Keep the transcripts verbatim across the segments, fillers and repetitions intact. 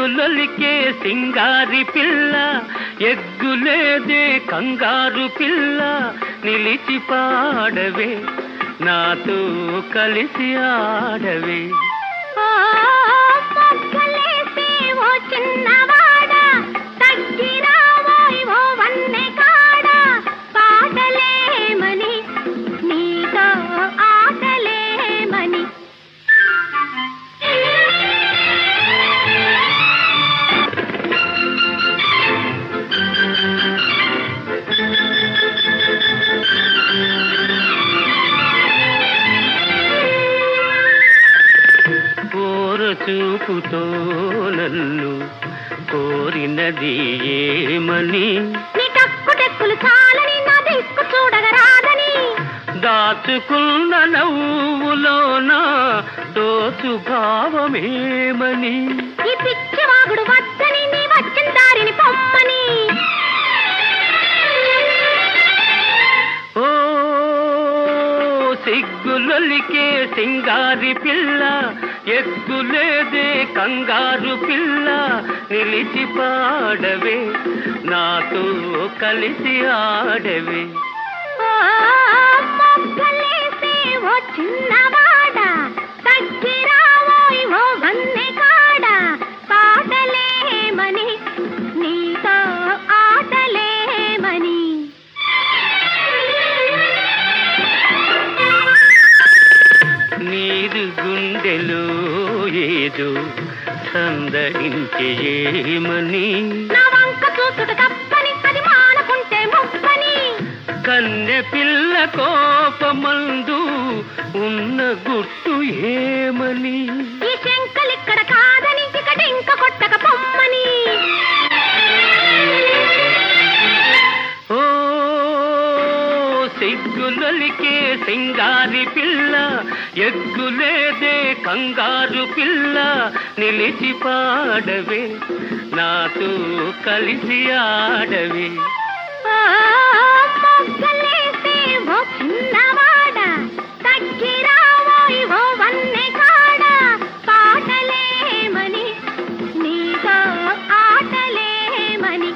సిగ్గులొలికే సింగారి పిల్ల, ఎగ్గులేదే కంగారు పిల్ల, నిలిచి పాడవే నాతో కలిసి ఆడవే. చూపుతో నన్ను కోరినది ఏమని, దాచుకున్న నవ్వులోన దోచు భావమేమని, ఈ పిచ్చివాగుడు వద్దని నీ వచ్చిన దారిని పొమ్మని. ఓ సిగ్గులొలికే సింగారి పిల్ల, ఎగ్గులేదే కంగారు పిల్ల, నిలిచి పాడవే నాతో కలిసి ఆడవే. ఓ చిన్నవాడ తగ్గిరావోయ్ ఓ వన్నె కాడ, పాటలేమని నీతో ఆటలేమని. నీరు గుండెలో ఏదో సందడించే ఏమని, నా వంక చూసుట తప్పని అది మానకుంటే ముప్పని. కన్నె పిల్ల కోపమందు ఉన్న గుట్టు ఏమని, ఈ శంకలిక్కడ కాదని ఇకటింక కొట్టక పొమ్మని. ఓ సిగ్గులొలికే సింగారి పిల్ల, ఎగ్గులేదే కంగారు పిల్ల, నిలిచి పాడవే నాతో కలిసి ఆడవే. ఓ చిన్నవాడ తగ్గిరావోయ్ ఓ వన్నె కాడ, పాటలేమని నీతో ఆటలేమని.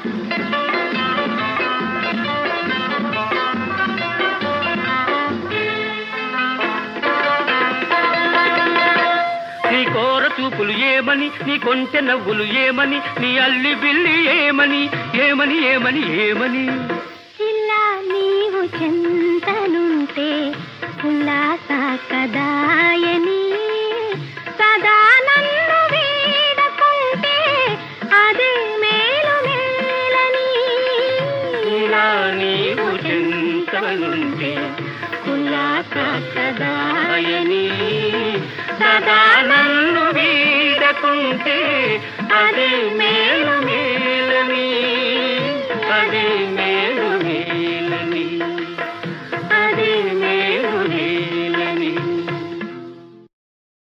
నీ కోర చూపులు ఏమని, నీ కొంచె నవ్వులు ఏమని, నీ అల్లి బిల్లి ఏమని ఏమని ఏమని ఏమని. ఇలా నీవు చెంతనుంటే ఉల్లాస కదాయని, సదా నన్ను వీడకుంటే అదే మేలు మేలని. ఇలా నీవు చెంతనుంటే ఉల్లాస కదాయని, సదా నన్ను వీడకుంటే అదే